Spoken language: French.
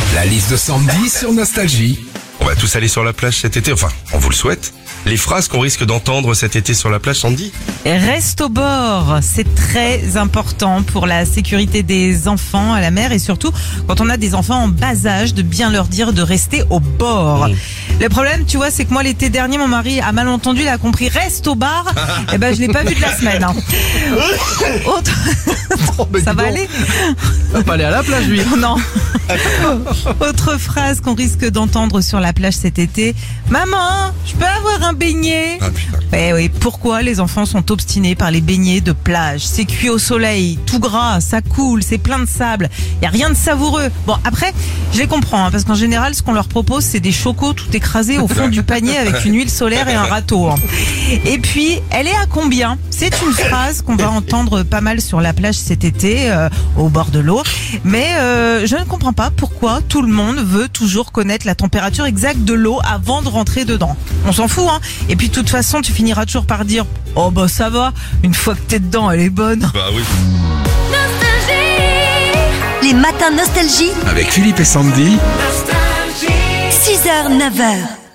La liste de Sandy sur Nostalgie. On va tous aller sur la plage cet été, enfin, on vous le souhaite. Les phrases qu'on risque d'entendre cet été sur la plage, Sandy? Reste au bord, c'est très important pour la sécurité des enfants à la mer et surtout quand on a des enfants en bas âge de bien leur dire de rester au bord. Le problème, tu vois, c'est que moi l'été dernier, mon mari a mal entendu, il a compris reste au bar. Et ben je l'ai pas vu de la semaine. Hein. Autre... Ça va aller? Il va pas aller à la plage, lui. Non. Autre phrase qu'on risque d'entendre sur la plage cet été. Maman, je peux avoir un beignet? Ah putain. Oui, pourquoi les enfants sont obstinés par les beignets de plage? C'est cuit au soleil, tout gras, ça coule, c'est plein de sable. Il y a rien de savoureux. Bon, après, je les comprends, hein, parce qu'en général, ce qu'on leur propose, c'est des chocos tout écrasés au fond du panier avec une huile solaire et un râteau. Hein. Et puis, elle est à combien? C'est une phrase qu'on va entendre pas mal sur la plage cet été, au bord de l'eau. Mais je ne comprends pas pourquoi tout le monde veut toujours connaître la température exacte de l'eau avant de rentrer dedans. On s'en fout, hein. Et puis, de toute façon, tu finiras toujours par dire « Oh bah ça va, une fois que t'es dedans, elle est bonne. » Bah oui. Les matins Nostalgie, Avec Philippe et Sandy. 6h, 9h.